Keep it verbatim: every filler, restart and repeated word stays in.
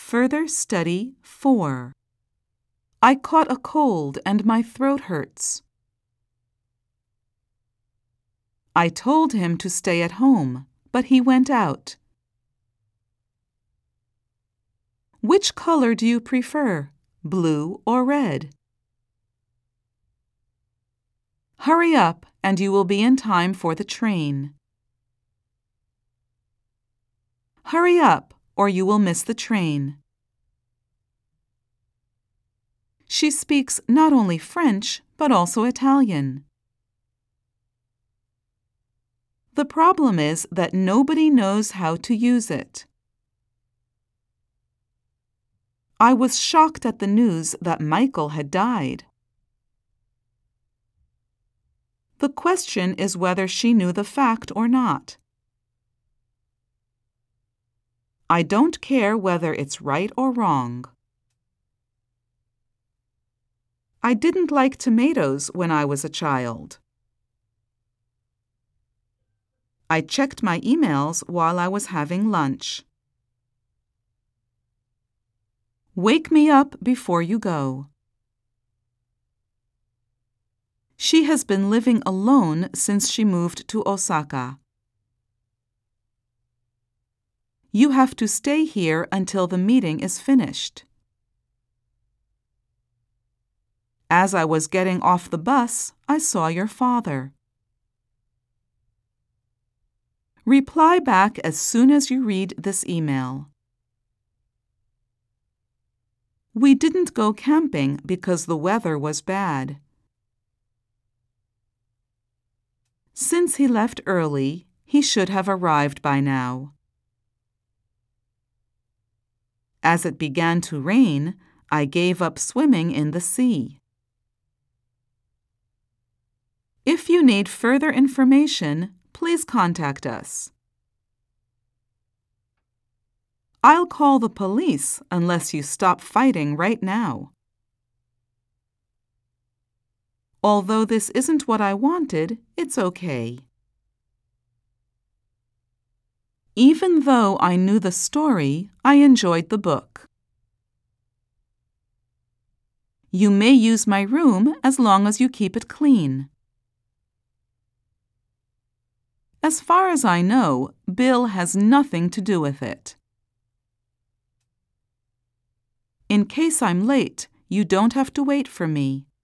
Further Study four. I caught a cold and my throat hurts. I told him to stay at home, but he went out. Which color do you prefer, blue or red? Hurry up and you will be in time for the train. Hurry up or you will miss the train. She speaks not only French, but also Italian. The problem is that nobody knows how to use it. I was shocked at the news that Michael had died. The question is whether she knew the fact or not. I don't care whether it's right or wrong. I didn't like tomatoes when I was a child. I checked my emails while I was having lunch. Wake me up before you go. She has been living alone since she moved to Osaka. You have to stay here until the meeting is finished. As I was getting off the bus, I saw your father. Reply back as soon as you read this email. We didn't go camping because the weather was bad. Since he left early, he should have arrived by now. As it began to rain, I gave up swimming in the sea. If you need further information, please contact us. I'll call the police unless you stop fighting right now. Although this isn't what I wanted, it's okay. Even though I knew the story, I enjoyed the book. You may use my room as long as you keep it clean. As far as I know, Bill has nothing to do with it. In case I'm late, you don't have to wait for me.